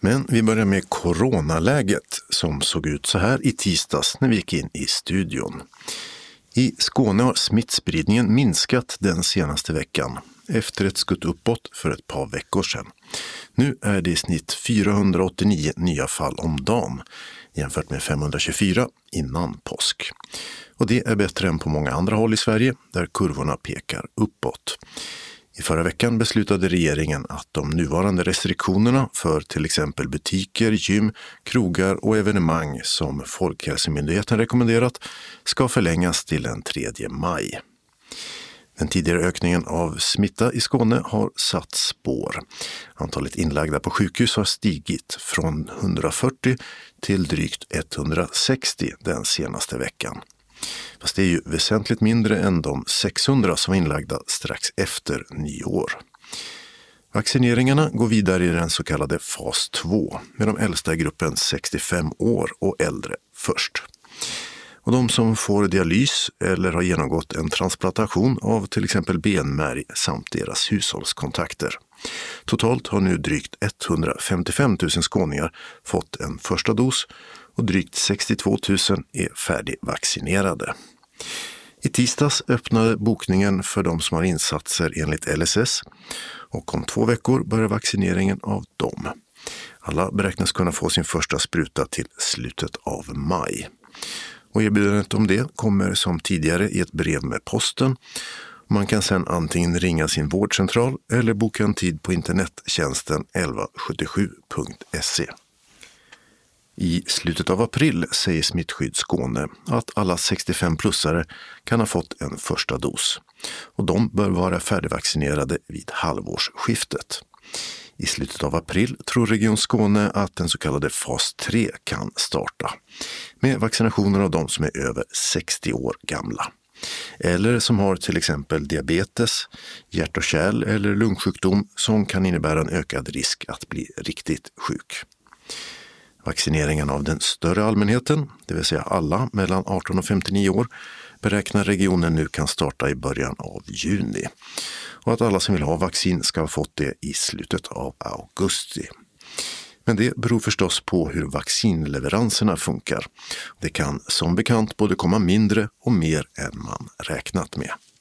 Men vi börjar med coronaläget som såg ut så här i tisdags när vi gick in i studion. I Skåne har smittspridningen minskat den senaste veckan efter ett skutt uppåt för ett par veckor sedan. Nu är det i snitt 489 nya fall om dagen jämfört med 524 innan påsk. Och det är bättre än på många andra håll i Sverige där kurvorna pekar uppåt. I förra veckan beslutade regeringen att de nuvarande restriktionerna för till exempel butiker, gym, krogar och evenemang som Folkhälsomyndigheten rekommenderat ska förlängas till den 3 maj. Den tidigare ökningen av smitta i Skåne har satt spår. Antalet inlagda på sjukhus har stigit från 140 till drygt 160 den senaste veckan. Fast det är ju väsentligt mindre än de 600 som var inlagda strax efter nyår. Vaccineringarna går vidare i den så kallade fas 2 med de äldsta i gruppen 65 år och äldre först. Och de som får dialys eller har genomgått en transplantation av till exempel benmärg samt deras hushållskontakter. Totalt har nu drygt 155 000 skåningar fått en första dos och drygt 62 000 är färdigvaccinerade. I tisdags öppnade bokningen för de som har insatser enligt LSS och om 2 veckor börjar vaccineringen av dem. Alla beräknas kunna få sin första spruta till slutet av maj. Och erbjudandet om det kommer som tidigare i ett brev med posten. Man kan sedan antingen ringa sin vårdcentral eller boka en tid på internettjänsten 1177.se. I slutet av april säger Smittskydd Skåne att alla 65-plussare kan ha fått en första dos. Och de bör vara färdigvaccinerade vid halvårsskiftet. I slutet av april tror Region Skåne att den så kallade fas 3 kan starta med vaccinationer av de som är över 60 år gamla. Eller som har till exempel diabetes, hjärt- och kärl- eller lungsjukdom som kan innebära en ökad risk att bli riktigt sjuk. Vaccineringen av den större allmänheten, det vill säga alla mellan 18 och 59 år, beräknar regionen nu kan starta i början av juni. Och att alla som vill ha vaccin ska ha fått det i slutet av augusti. Men det beror förstås på hur vaccinleveranserna funkar. Det kan som bekant både komma mindre och mer än man räknat med.